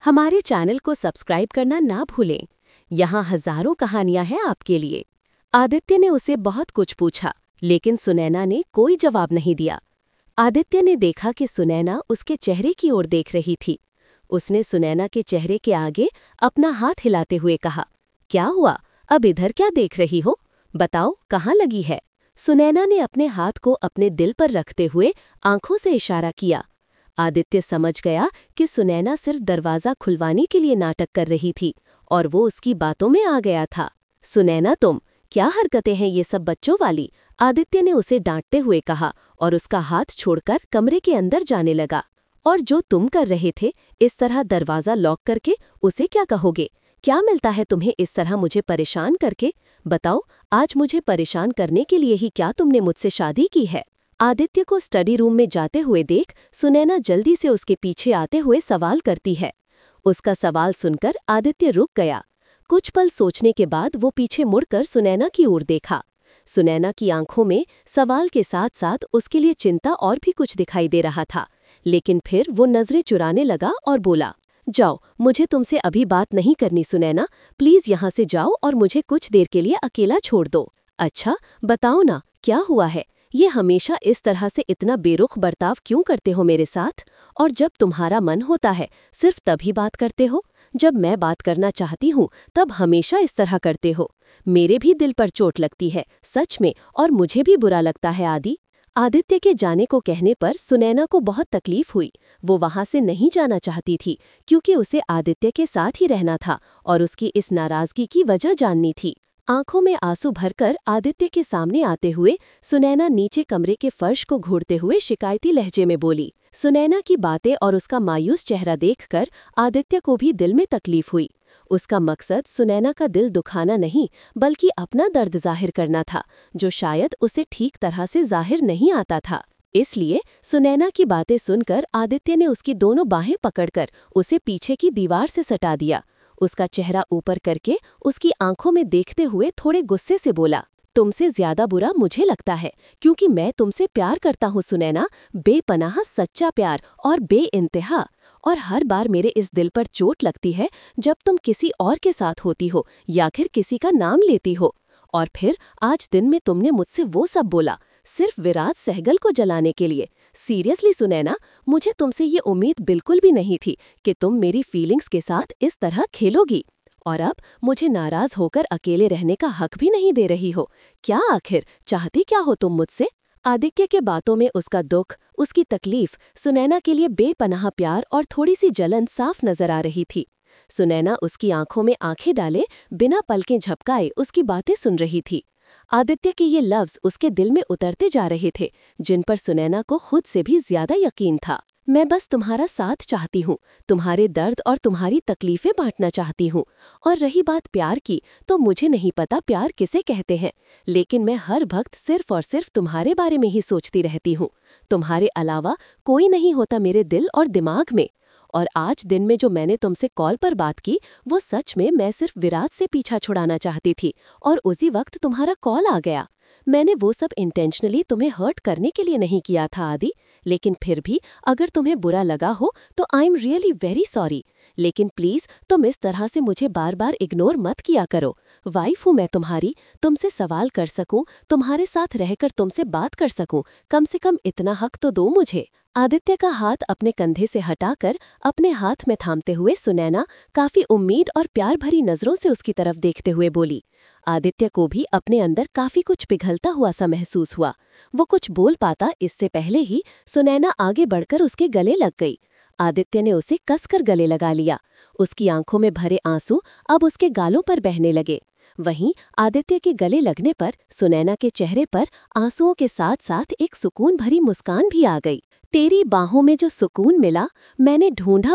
हमारे चैनल को सब्सक्राइब करना ना भूलें। यहाँ हजारों कहानियां हैं आपके लिए। आदित्य ने उसे बहुत कुछ पूछा, लेकिन सुनैना ने कोई जवाब नहीं दिया। आदित्य ने देखा कि सुनैना उसके चेहरे की ओर देख रही थी। उसने सुनैना के चेहरे के आगे अपना हाथ हिलाते हुए कहा, क्या हुआ, अब इधर क्या देख रही हो? बताओ, कहाँ लगी है? सुनैना ने अपने हाथ को अपने दिल पर रखते हुए आंखों से इशारा किया। आदित्य समझ गया कि सुनैना सिर्फ दरवाज़ा खुलवाने के लिए नाटक कर रही थी और वो उसकी बातों में आ गया था। सुनैना, तुम क्या हरकतें हैं ये सब बच्चों वाली? आदित्य ने उसे डांटते हुए कहा और उसका हाथ छोड़कर कमरे के अंदर जाने लगा। और जो तुम कर रहे थे, इस तरह दरवाज़ा लॉक करके, उसे क्या कहोगे? क्या मिलता है तुम्हें इस तरह मुझे परेशान करके? बताओ, आज मुझे परेशान करने के लिए ही क्या तुमने मुझसे शादी की है? आदित्य को स्टडी रूम में जाते हुए देख सुनैना जल्दी से उसके पीछे आते हुए सवाल करती है। उसका सवाल सुनकर आदित्य रुक गया। कुछ पल सोचने के बाद वो पीछे मुड़कर सुनैना की ओर देखा। सुनैना की आंखों में सवाल के साथ साथ उसके लिए चिंता और भी कुछ दिखाई दे रहा था, लेकिन फिर वो नजरें चुराने लगा और बोला, जाओ, मुझे तुमसे अभी बात नहीं करनी सुनैना, प्लीज यहाँ से जाओ और मुझे कुछ देर के लिए अकेला छोड़ दो। अच्छा, बताओ ना, क्या हुआ है? ये हमेशा इस तरह से इतना बेरुख बर्ताव क्यों करते हो मेरे साथ? और जब तुम्हारा मन होता है सिर्फ तभी बात करते हो, जब मैं बात करना चाहती हूँ तब हमेशा इस तरह करते हो। मेरे भी दिल पर चोट लगती है सच में, और मुझे भी बुरा लगता है आदि। आदित्य के जाने को कहने पर सुनैना को बहुत तकलीफ हुई। वो वहां से नहीं जाना चाहती थी क्योंकि उसे आदित्य के साथ ही रहना था और उसकी इस नाराजगी की वजह जाननी थी। आंखों में आंसू भरकर आदित्य के सामने आते हुए सुनैना नीचे कमरे के फर्श को घूरते हुए शिकायती लहजे में बोली। सुनैना की बातें और उसका मायूस चेहरा देखकर आदित्य को भी दिल में तकलीफ हुई। उसका मकसद सुनैना का दिल दुखाना नहीं, बल्कि अपना दर्द जाहिर करना था, जो शायद उसे ठीक तरह से जाहिर नहीं आता था। इसलिए सुनैना की बातें सुनकर आदित्य ने उसकी दोनों बाहें पकड़कर उसे पीछे की दीवार से सटा दिया। उसका चेहरा ऊपर करके उसकी आंखों में देखते हुए थोड़े गुस्से से बोला, तुमसे ज्यादा बुरा मुझे लगता है, क्योंकि मैं तुमसे प्यार करता हूँ सुनैना, बेपनाह सच्चा प्यार और बेइंतहा। और हर बार मेरे इस दिल पर चोट लगती है जब तुम किसी और के साथ होती हो या फिर किसी का नाम लेती हो। और फिर आज दिन में तुमने मुझसे वो सब बोला सिर्फ विराट सहगल को जलाने के लिए। सीरियसली सुनैना, मुझे तुमसे ये उम्मीद बिल्कुल भी नहीं थी कि तुम मेरी फीलिंग्स के साथ इस तरह खेलोगी। और अब मुझे नाराज होकर अकेले रहने का हक भी नहीं दे रही हो। क्या आखिर चाहती क्या हो तुम मुझसे? आदित्य के बातों में उसका दुख, उसकी तकलीफ, सुनैना के लिए बेपनाह प्यार और थोड़ी सी जलन साफ नजर आ रही थी। सुनैना उसकी आंखों में आंखें डाले बिना पलकें झपकाए उसकी बातें सुन रही थी। आदित्य के ये लफ्ज उसके दिल में उतरते जा रहे थे, जिन पर सुनैना को खुद से भी ज्यादा यकीन था। मैं बस तुम्हारा साथ चाहती हूँ, तुम्हारे दर्द और तुम्हारी तकलीफें बांटना चाहती हूँ। और रही बात प्यार की, तो मुझे नहीं पता प्यार किसे कहते हैं, लेकिन मैं हर वक्त सिर्फ और सिर्फ तुम्हारे बारे में ही सोचती रहती हूँ। तुम्हारे अलावा कोई नहीं होता मेरे दिल और दिमाग में। और आज दिन में जो मैंने तुमसे कॉल पर बात की, वो सच में मैं सिर्फ विराट से पीछा छुड़ाना चाहती थी, और उसी वक्त तुम्हारा कॉल आ गया। मैंने वो सब इंटेंशनली तुम्हें हर्ट करने के लिए नहीं किया था आदि, लेकिन फिर भी अगर तुम्हें बुरा लगा हो तो I am really very sorry. लेकिन प्लीज तुम इस तरह से मुझे बार बार इग्नोर मत किया करो। वाइफ हूँ मैं तुम्हारी, तुमसे सवाल कर सकूं, तुम्हारे साथ रहकर तुमसे बात कर सकूं, कम से कम इतना हक तो दो मुझे। आदित्य का हाथ अपने कंधे से हटाकर अपने हाथ में थामते हुए सुनैना काफी उम्मीद और प्यार भरी नजरों से उसकी तरफ देखते हुए बोली। आदित्य को भी अपने अंदर काफी कुछ पिघलता हुआ सा महसूस हुआ। वो कुछ बोल पाता इससे पहले ही सुनैना आगे बढ़कर उसके गले लग गई। आदित्य ने उसे कसकर गले लगा लिया। उसकी आंखों में भरे आंसू अब उसके गालों पर बहने लगे। वहीं आदित्य के गले लगने पर सुनैना के चेहरे पर आंसुओं के साथ साथ एक सुकून भरी मुस्कान भी आ गई। तेरी बाहों में जो सुकून मिला, मैंने ढूंढा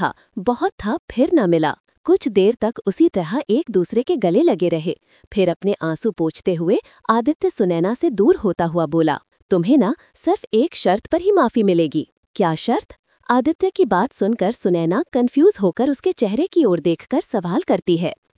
बहुत था, फिर न मिला। कुछ देर तक उसी तरह एक दूसरे के गले लगे रहे। फिर अपने आंसू पोंछते हुए आदित्य सुनैना से दूर होता हुआ बोला, तुम्हें ना सिर्फ एक शर्त पर ही माफी मिलेगी। क्या शर्त? आदित्य की बात सुनकर सुनैना कंफ्यूज होकर उसके चेहरे की ओर देखकर सवाल करती है।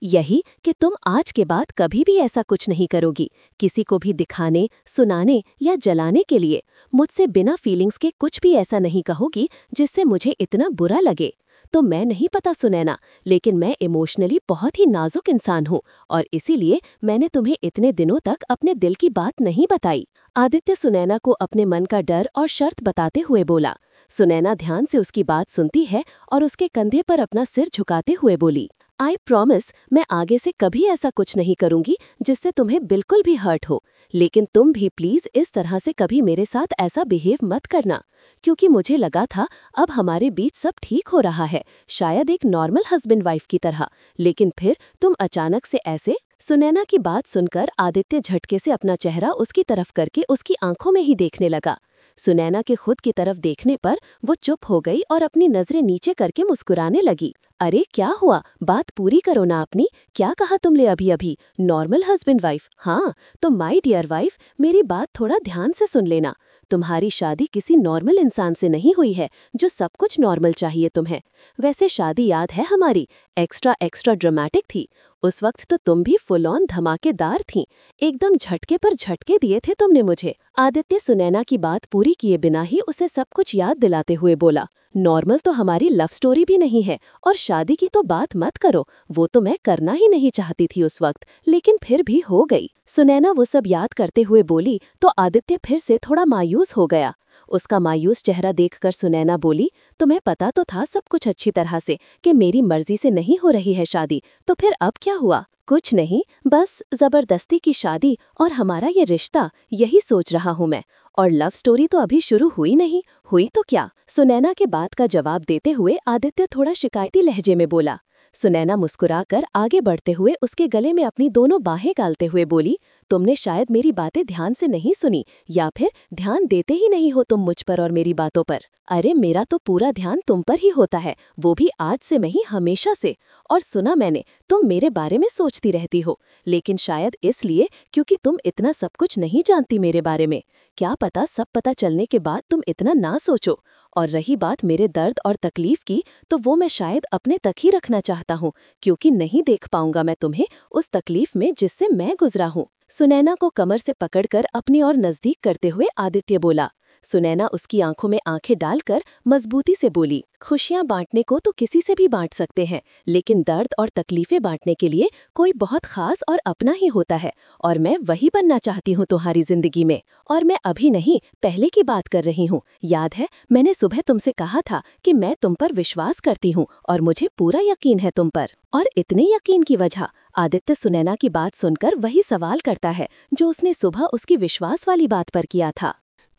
यही कि तुम आज के बाद कभी भी ऐसा कुछ नहीं करोगी, किसी को भी दिखाने, सुनाने या जलाने के लिए। मुझसे बिना फीलिंग्स के कुछ भी ऐसा नहीं कहोगी जिससे मुझे इतना बुरा लगे। तो मैं नहीं पता सुनैना, लेकिन मैं इमोशनली बहुत ही नाजुक इंसान हूँ और इसीलिए मैंने तुम्हें इतने दिनों तक अपने दिल की बात नहीं बताई। आदित्य सुनैना को अपने मन का डर और शर्त बताते हुए बोला। सुनैना ध्यान से उसकी बात सुनती है और उसके कंधे पर अपना सिर झुकाते हुए बोली, आई प्रॉमिस मैं आगे से कभी ऐसा कुछ नहीं करूंगी जिससे तुम्हें बिल्कुल भी हर्ट हो। लेकिन तुम भी प्लीज इस तरह से कभी मेरे साथ ऐसा बिहेव मत करना, क्योंकि मुझे लगा था अब हमारे बीच सब ठीक हो रहा है, शायद एक नॉर्मल हस्बैंड वाइफ की तरह, लेकिन फिर तुम अचानक से ऐसे। सुनैना की बात सुनकर आदित्य झटके से अपना चेहरा उसकी तरफ करके उसकी आंखों में ही देखने लगा। सुनैना के खुद की तरफ देखने पर वो चुप हो गई और अपनी नजरें नीचे करके मुस्कुराने लगी। अरे क्या हुआ, बात पूरी करो ना अपनी। क्या कहा तुमने अभी अभी? Normal husband wife? हाँ, तो माय डियर वाइफ मेरी बात थोड़ा ध्यान से सुन लेना। तुम्हारी शादी किसी नॉर्मल इंसान से नहीं हुई है जो सब कुछ नॉर्मल चाहिए तुम्हें। वैसे शादी याद है हमारी एक्स्ट्रा एक्स्ट्रा ड्रामेटिक थी। उस वक्त तो तुम भी फुल ऑन धमाकेदार थीं। एकदम झटके पर झटके दिए थे तुमने मुझे। आदित्य सुनैना की बात पूरी किए बिना ही उसे सब कुछ याद दिलाते हुए बोला, नॉर्मल तो हमारी लव स्टोरी भी नहीं है और शादी की तो बात मत करो, वो तो मैं करना ही नहीं चाहती थी उस वक्त, लेकिन फिर भी हो गई। सुनैना वो सब याद करते हुए बोली तो आदित्य फिर से थोड़ा मायूस हो गया। उसका मायूस चेहरा देखकर सुनैना बोली, तुम्हें पता तो था सब कुछ अच्छी तरह से कि मेरी मर्जी से नहीं हो रही है शादी, तो फिर अब क्या हुआ? कुछ नहीं, बस जबरदस्ती की शादी और हमारा ये रिश्ता, यही सोच रहा हूँ मैं। और लव स्टोरी तो अभी शुरू हुई नहीं, हुई तो क्या? सुनैना के बात का जवाब देते हुए आदित्य थोड़ा शिकायती लहजे में बोला। सुनैना मुस्कुराकर आगे बढ़ते हुए उसके गले में अपनी दोनों बाहें डालते हुए बोली, तुमने शायद मेरी बातें ध्यान से नहीं सुनी, या फिर ध्यान देते ही नहीं हो तुम मुझ पर और मेरी बातों पर। अरे मेरा तो पूरा ध्यान तुम पर ही होता है, वो भी आज से नहीं हमेशा से। और सुना मैंने तुम मेरे बारे में सोचती रहती हो, लेकिन शायद इसलिए क्योंकि तुम इतना सब कुछ नहीं जानती मेरे बारे में। क्या पता सब पता चलने के बाद तुम इतना ना सोचो। और रही बात मेरे दर्द और तकलीफ की, तो वो मैं शायद अपने तक ही रखना चाहता हूँ, क्योंकि नहीं देख पाऊंगा मैं तुम्हें उस तकलीफ में जिससे मैं गुजरा हूँ। सुनैना को कमर से पकड़कर अपनी ओर नजदीक करते हुए आदित्य बोला। सुनैना उसकी आंखों में आंखें डालकर मजबूती से बोली, खुशियां बांटने को तो किसी से भी बांट सकते हैं, लेकिन दर्द और तकलीफें बांटने के लिए कोई बहुत खास और अपना ही होता है, और मैं वही बनना चाहती हूँ तुम्हारी जिंदगी में। और मैं अभी नहीं, पहले की बात कर रही हूँ। याद है मैंने सुबह तुमसे कहा था कि मैं तुम पर विश्वास करती हूँ और मुझे पूरा यकीन है तुम पर। और इतने यकीन की वजह? आदित्य सुनैना की बात सुनकर वही सवाल करता है जो उसने सुबह उसकी विश्वास वाली बात पर किया था।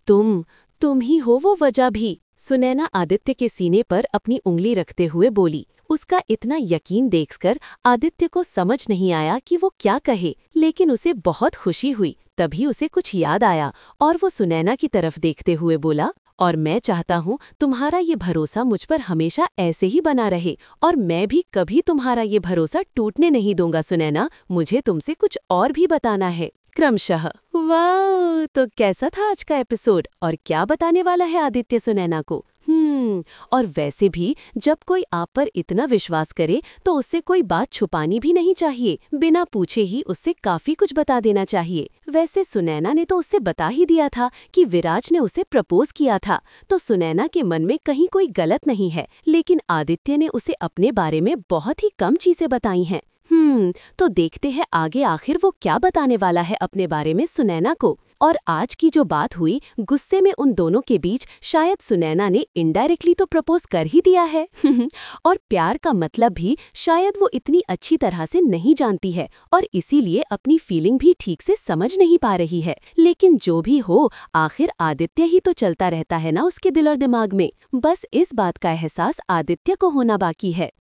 तुम ही हो वो वजह भी। सुनैना आदित्य के सीने पर अपनी उंगली रखते हुए बोली। उसका इतना यकीन देखकर आदित्य को समझ नहीं आया कि वो क्या कहे, लेकिन उसे बहुत खुशी हुई। तभी उसे कुछ याद आया और वो सुनैना की तरफ देखते हुए बोला, और मैं चाहता हूँ तुम्हारा ये भरोसा मुझ पर हमेशा ऐसे ही बना रहे, और मैं भी कभी तुम्हारा ये भरोसा टूटने नहीं दूंगा। सुनैना, मुझे तुमसे कुछ और भी बताना है क्रमशः। वाह, तो कैसा था आज का एपिसोड और क्या बताने वाला है आदित्य सुनैना को? और वैसे भी जब कोई आप पर इतना विश्वास करे तो उससे कोई बात छुपानी भी नहीं चाहिए, बिना पूछे ही उससे काफी कुछ बता देना चाहिए। वैसे सुनैना ने तो उससे बता ही दिया था कि विराज ने उसे प्रपोज किया था, तो सुनैना के मन में कहीं कोई गलत नहीं है, लेकिन आदित्य ने उसे अपने बारे में बहुत ही कम चीजें बताई हैं। तो देखते हैं आगे आखिर वो क्या बताने वाला है अपने बारे में सुनैना को। और आज की जो बात हुई गुस्से में उन दोनों के बीच, शायद सुनैना ने इनडायरेक्टली तो प्रपोज कर ही दिया है और प्यार का मतलब भी शायद वो इतनी अच्छी तरह से नहीं जानती है और इसीलिए अपनी फीलिंग भी ठीक से समझ नहीं पा रही है। लेकिन जो भी हो, आखिर आदित्य ही तो चलता रहता है ना उसके दिल और दिमाग में। बस इस बात का एहसास आदित्य को होना बाकी है।